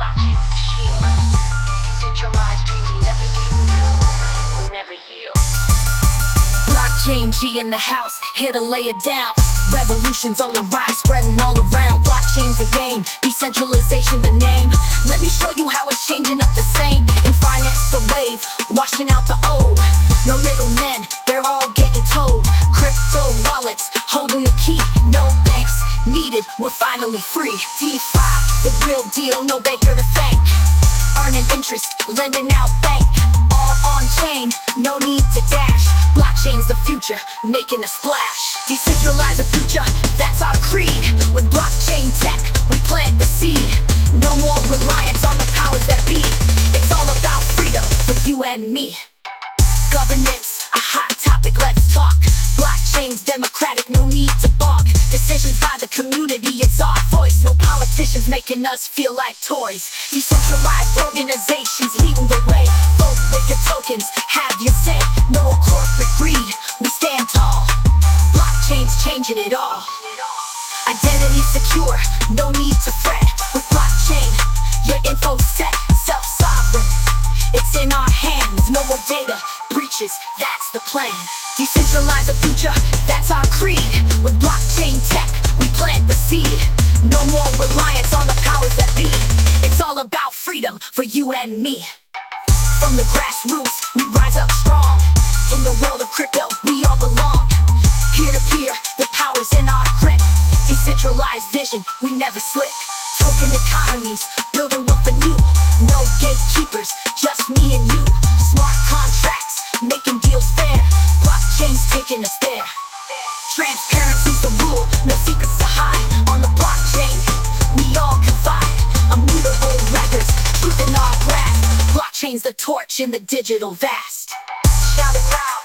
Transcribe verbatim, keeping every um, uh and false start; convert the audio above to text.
blockchain machine. Decentralized dreaming, never heal, will never heal. Blockchain G in the house, here to lay it down. Revolutions on the rise, spreading all around. Blockchain's the game, decentralization the name. Let me show you how it's changing up the same. In finance the wave, washing out the old. No middlemen, they're all getting told. Crypto wallets, holding the key. No banks needed, we're finally free. DeFi, the real deal, no banker to thank. Earning interest, lending out bank. All on chain, no need to dash. Blockchain's the future, making a splash. Decentralize the future, that's our creed. With blockchain tech, we plant the seed. No more reliance on the powers that be. It's all about freedom for you and me. Governance, a hot topic, let's talk. Blockchain's democratic, no need to balk. Decisions by the community, it's our voice. No politicians making us feel like toys. Decentralized organizations leading the way. Vote with your tokens, have your say. No corporate greed, we stand tall. Blockchain's changing it all. Identity secure, no need to fret. With blockchain, your info's set, self-sovereign. It's in our hands, no more data breaches, that's the plan. Decentralize the future, that's our creed. With blockchain tech, we plant the seed. No more reliance on the powers that be. It's all about freedom for you and me. From the grassroots, we rise up strong. In the world of crypto, we all belong. Peer-to-peer, the power's in our grip. Decentralized vision, we never slip. Token economies, building wealth anew. No gatekeepers, just me and you. Smart contracts, making deals fair. Blockchain's taking us there. Transparency's the rule, no secrets to hide. On the blockchain, we all confide. Immutable records, truth in our grasp. Blockchain's the torch in the digital vast. Shout it loud.